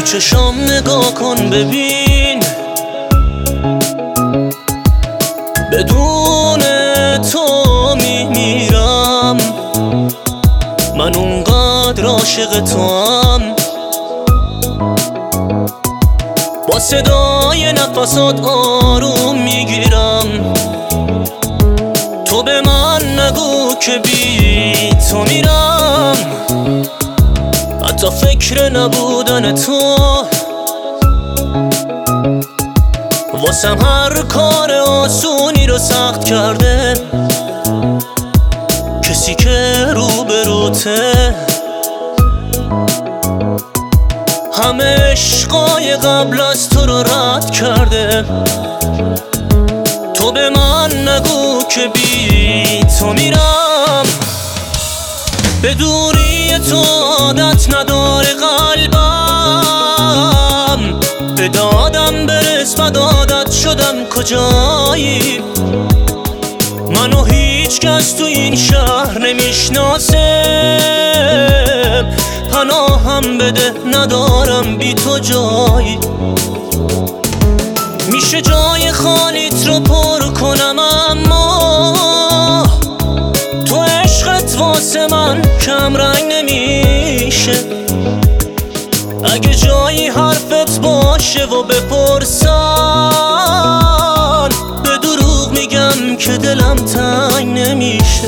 چشام نگاه کن ببین، بدون تو میمیرم. من اونقدر عاشق توام، با صدای نفسات آروم میگیرم. تو به من نگو که بی تو میرم، حتی فکر نبودن تو واسم هر کار آسونی رو سخت کرده. کسی که روبروته همه عشقای قبل از تو رو رد کرده. تو به من نگو که بی تو میرم، به دوری تو عادت نداره قلبم. به دادم برس و عادت شدم کجایی. منو هیچ کس تو این شهر نمیشناسه، پناهم بده ندارم بی تو جایی. میشه جای خالیت رو پر کنم، اما تو عشقت واسه من کم رنگ نمیشه. اگه جایی حرفت باشه و بپرسن، به دروغ میگم که دلم تنگ نمیشه.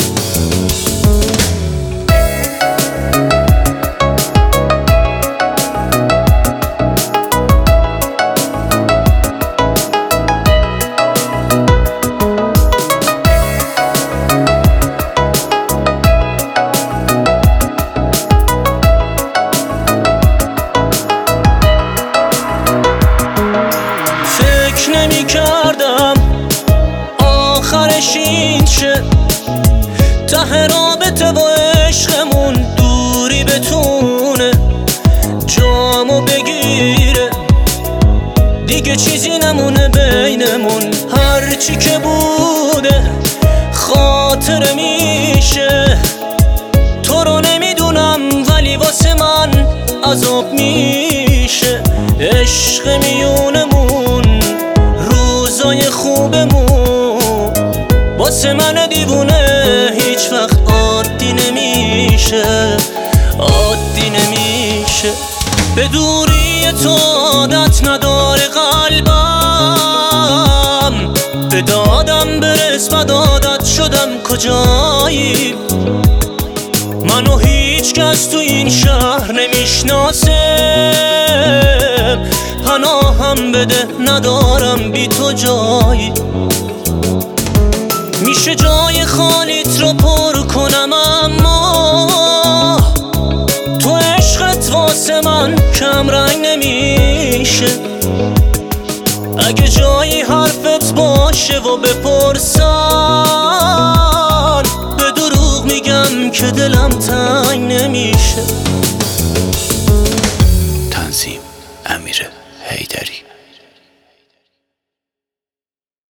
نمی کردم آخرش این شه، ته رابطه و عشقمون دوری بتونه جامو بگیره. دیگه چیزی نمونه بینمون، هرچی که بوده خاطره میشه. تو رو نمیدونم ولی واسه من عذاب میشه. عشق میونمون روزای خوبمون واسه من دیوونه هیچ وقت عادی نمیشه، عادی نمیشه. به دوری تو عادت نداره قلبم. به دادم برس و عادت شدم کجایی. منو هیچ کس تو این شهر نمیشناسه، پناهم بده ندارم بی تو جایی. میشه جای خالیت رو پر کنم، اما تو عشقت واسه من کم رنگ نمیشه. اگه جایی حرفت باشه و بپرسن، به دروغ میگم که دلم تنگ نمیشه.